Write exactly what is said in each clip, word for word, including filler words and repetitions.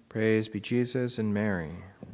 Praise be Jesus and Mary.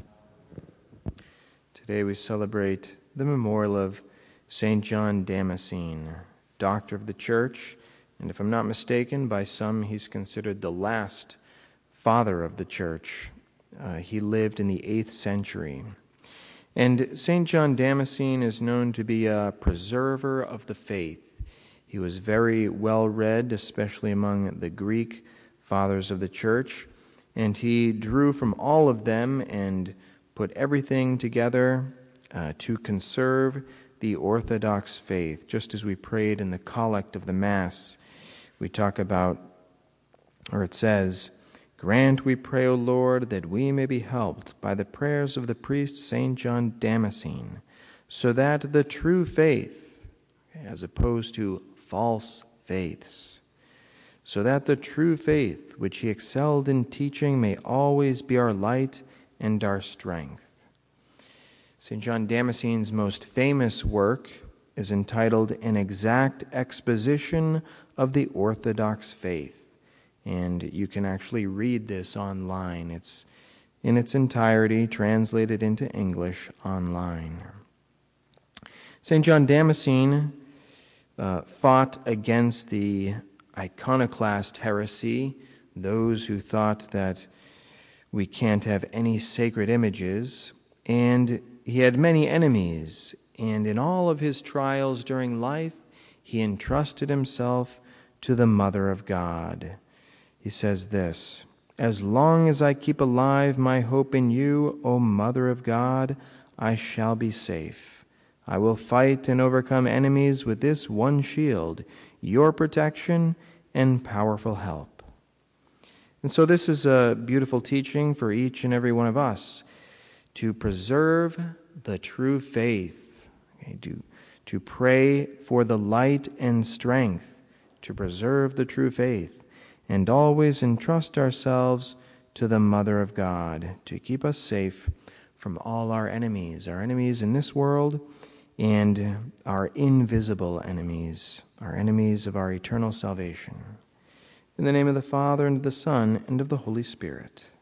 Today we celebrate the memorial of Saint John Damascene, doctor of the Church, and if I'm not mistaken, by some he's considered the last father of the Church. Uh, he lived in the eighth century. And Saint John Damascene is known to be a preserver of the faith. He was very well read, especially among the Greek fathers of the Church, and he drew from all of them and put everything together uh, to conserve the Orthodox faith. Just as we prayed in the collect of the Mass, we talk about, or it says, "Grant, we pray, O Lord, that we may be helped by the prayers of the priest Saint John Damascene, so that the true faith, as opposed to false faiths, so that the true faith which he excelled in teaching may always be our light and our strength." Saint John Damascene's most famous work is entitled An Exact Exposition of the Orthodox Faith, and you can actually read this online. It's in its entirety translated into English online. Saint John Damascene uh, fought against the iconoclast heresy, those who thought that we can't have any sacred images, and he had many enemies, and in all of his trials during life, he entrusted himself to the Mother of God. He says this, "As long as I keep alive my hope in you, O Mother of God, I shall be safe. I will fight and overcome enemies with this one shield, your protection and powerful help." And so this is a beautiful teaching for each and every one of us, to preserve the true faith, okay, to, to pray for the light and strength to preserve the true faith, and always entrust ourselves to the Mother of God to keep us safe from all our enemies, our enemies in this world and our invisible enemies, our enemies of our eternal salvation. In the name of the Father, and of the Son, and of the Holy Spirit.